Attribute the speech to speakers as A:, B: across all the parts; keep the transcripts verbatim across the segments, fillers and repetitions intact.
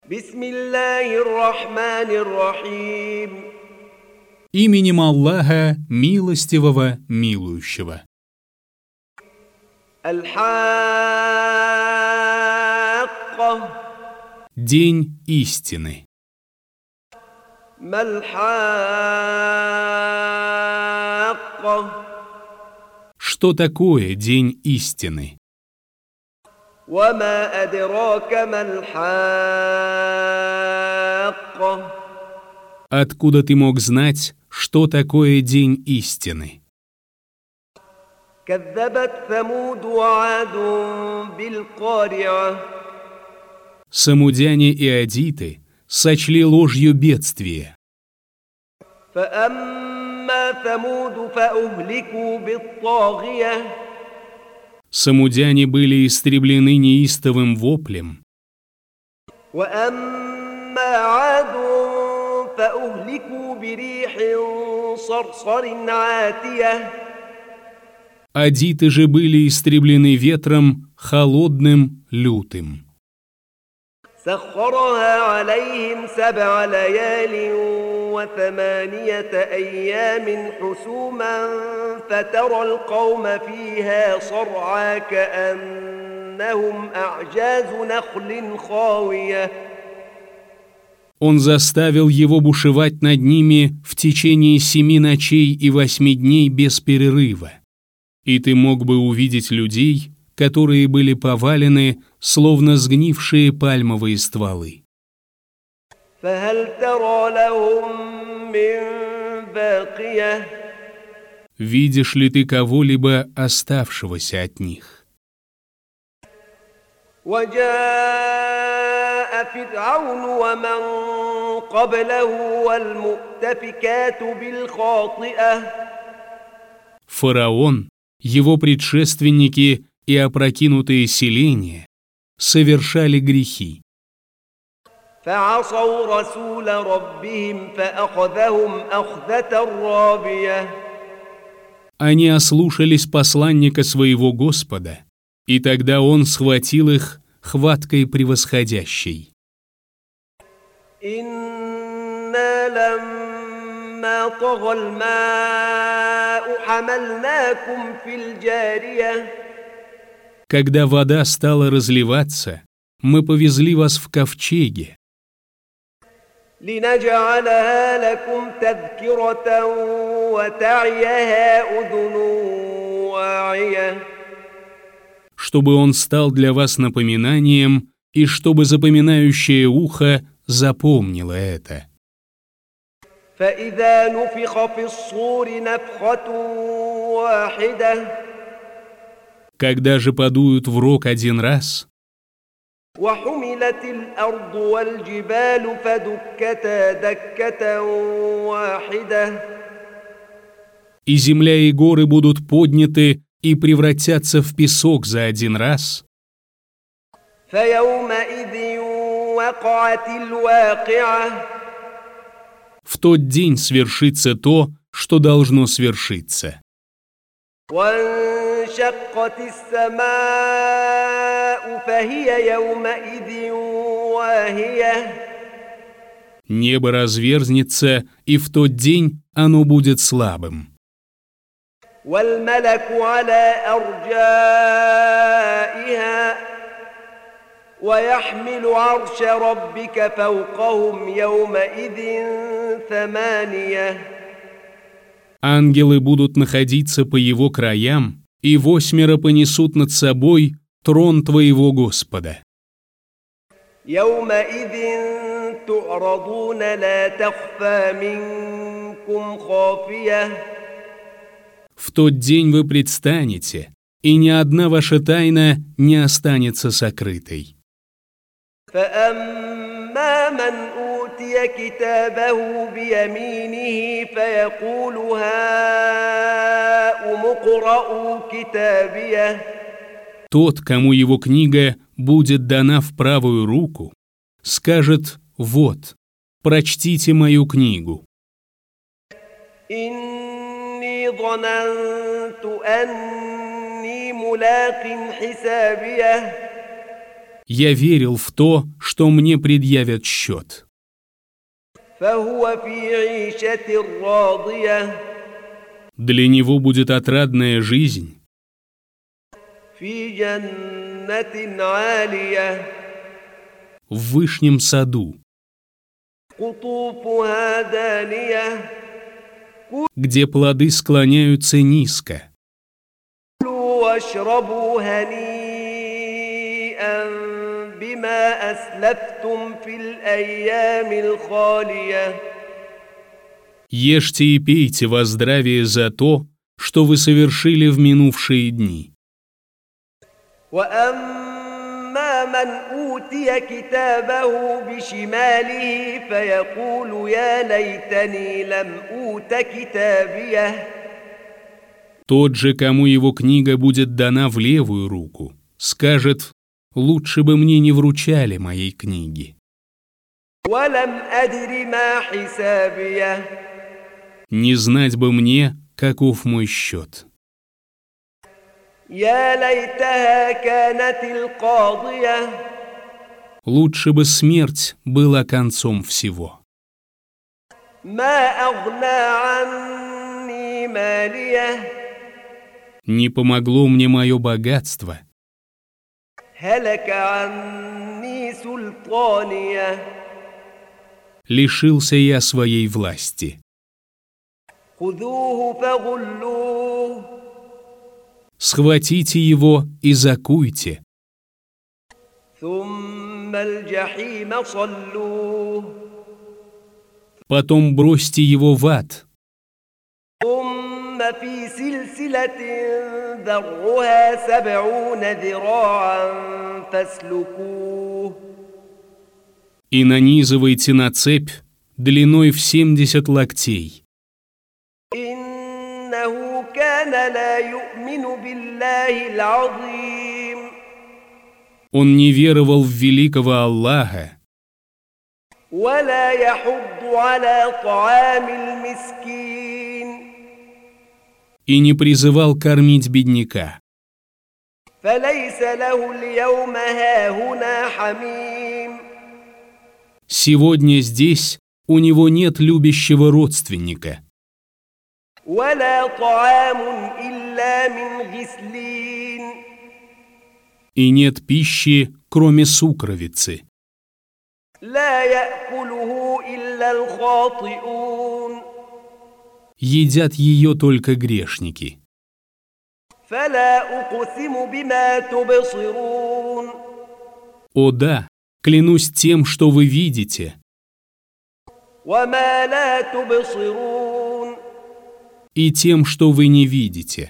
A: بسم الله الرحمن الرحيم.
B: Именем Аллаха, милостивого, милующего.
A: الحاقة.
B: День истины.
A: ما الحاقة.
B: Что такое день истины?
A: وما أدراك ما الحاقة.
B: Откуда ты мог знать, что такое день истины?
A: كذبت ثمود وعاد بالقارعة.
B: Самудяне и адиты сочли ложью бедствие.
A: فأما ثمود فأهلكوا بالطاغية.
B: Самудяне были истреблены неистовым воплем.
A: وأما عاد فأهلكوا بريح صرصر عاتية.
B: Адиты же были истреблены ветром холодным, лютым.
A: سخرها عليهم سبع ليال وثمانية أيام حسوما فترى القوم فيها صرعى كأنهم أعجاز نخل خاوية.
B: Он заставил его бушевать над ними в течение семи ночей и восьми дней без перерыва. И ты мог бы увидеть людей, которые были повалены, словно сгнившие пальмовые стволы.
A: فهل ترى لهم من باقية.
B: Видишь ли ты кого-либо оставшегося от них?
A: وجاء فرعون ومن قبله والمؤتفكات بالخاطئة.
B: Фараон, его предшественники и опрокинутые селения совершали грехи.
A: فعصوا رسول ربهم فأخذهم أخذة رابية.
B: Они ослушались посланника своего Господа, и тогда он схватил их хваткой превосходящей.
A: إنا لما طغى الماء حملناكم في الجارية.
B: Когда вода стала разливаться, мы повезли вас в ковчеге,
A: لنجعلها لكم تذكرة وتعيها أذن واعية.
B: чтобы он стал для вас напоминанием и чтобы запоминающее ухо запомнило это.
A: فإذا نفخ في الصور نفخة واحدة.
B: Когда же подуют в рог один раз,
A: وحملت الأرض والجبال فدكتا دكة واحدة.
B: и земля и горы будут подняты и превратятся в песок за один раз,
A: فيومئذ وقعت الواقعة.
B: в тот день свершится то, что должно свершиться.
A: وانشقت السماء فهي يومئذ واهية.
B: Небо разверзнется, и в тот день оно будет слабым.
A: والملك على أرجائها ويحمل عرش ربك فوقهم يومئذ ثمانية.
B: Ангелы будут находиться по его краям, и восьмеро понесут над собой трон твоего Господа.
A: يومئذ تعرضون لا تخفى منكم خافية.
B: В тот день вы предстанете, и ни одна ваша тайна не останется сокрытой.
A: فأما من أوتي كتابه بيمينه فيقول هاؤم اقرءوا كتابيه.
B: Тот, кому его книга будет дана в правую руку, скажет: «Вот, прочтите мою книгу».
A: إني ظننت أني ملاق حسابيه.
B: Я верил в то, что мне предъявят счет.
A: فهو في عيشة راضية
B: Для него будет отрадная жизнь
A: في جنة عالية
B: в вышнем саду,
A: قطوفها دانية
B: где плоды склоняются низко.
A: كلوا واشربوا هنيئا بما أسلفتم في الأيام الخالية
B: Ешьте и пейте во здравие за то, что вы совершили в минувшие дни.
A: وأما من أوتي كتابه بشماله فيقول يا ليتني لم أوت كتابيه
B: Тот же, кому его книга будет дана в левую руку, скажет: «Лучше бы мне не вручали моей книги».
A: ولم أدر ما حسابيه
B: Не знать бы мне, каков мой счет.
A: يا ليتها كانت القاضية
B: Лучше бы смерть была концом всего.
A: ما أغنى عني ماليه
B: Не помогло мне мое богатство,
A: هلك عني سلطانيه
B: лишился я своей власти.
A: خذوه فغلوه
B: Схватите его и закуйте,
A: ثم الجحيم صلوه
B: потом бросьте его в ад,
A: ثم في سلسلة ذرعها سبعون ذراعا فاسلكوه
B: и нанизывайте на цепь длиной в семьдесят локтей.
A: إنه كان لا يؤمن بالله العظيم
B: Он не веровал в великого Аллаха
A: ولا يحض على طعام المسكين
B: и не призывал кормить бедняка.
A: فليس له اليوم هاهنا حميم
B: Сегодня здесь у него нет любящего родственника,
A: ولا طعام إلا من غسلين
B: и нет пищи, кроме сукровицы.
A: لا يأكله إلا الخاطئون
B: Едят ее только грешники.
A: فلا أقسم بما تبصرون
B: О да, клянусь тем, что вы видите,
A: وما لا تبصرون
B: и тем, что вы не видите.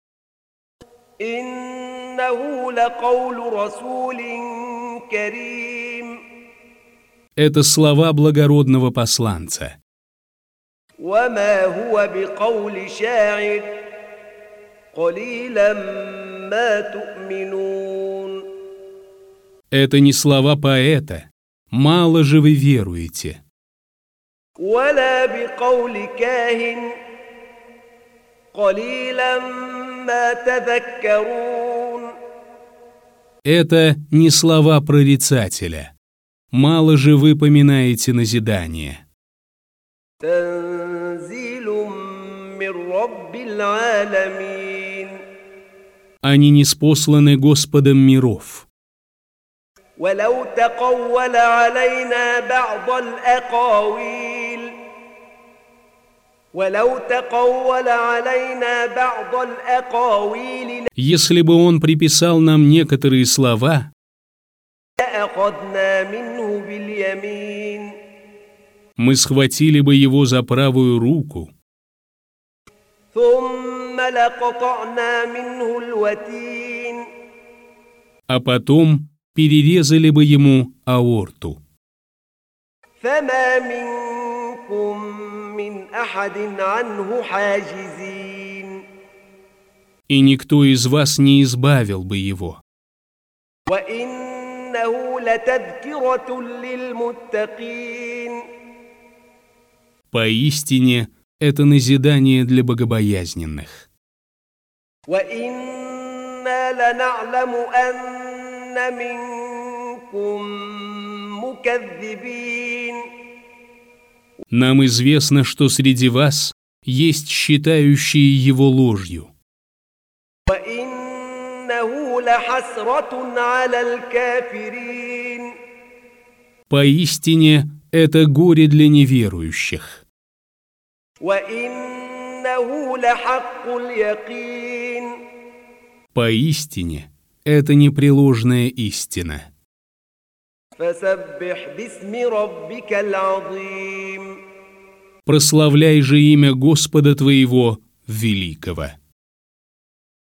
A: إنه لقول رسول كريم
B: Это слова благородного посланца.
A: وما هو بقول شاعر قليلا ما تؤمنون
B: Это не слова поэта. Мало же вы веруете.
A: ولا بقول كاهن قليلا ما تذكرون
B: Это не слова прорицателя. Мало же вы поминаете назидание.
A: تنزيل من رب العالمين
B: Они ниспосланы Господом миров.
A: ولو تقول علينا بعض الأقاويل ولو تقول علينا بعض الأقاويل
B: Если бы он приписал нам некоторые слова,
A: لأخذنا منه باليمين
B: мы схватили бы его за правую руку,
A: ثم لقطعنا منه الوتين
B: а потом перерезали бы ему аорту.
A: فما منكم من أحد عنه حاجزين
B: И никто из вас не избавил бы его.
A: وإنه لتذكرة للمتقين
B: Поистине, это назидание для богобоязненных.
A: وإنا لنعلم أن منكم مكذبين.
B: Нам известно, что среди вас есть считающие его ложью.
A: وإنه لحسرة على الكافرين.
B: Поистине, это горе для неверующих.
A: وإنه لحق اليقين.
B: Поистине, это непреложная истина.
A: فسبح باسم ربك العظيم.
B: Прославляй же имя Господа твоего великого.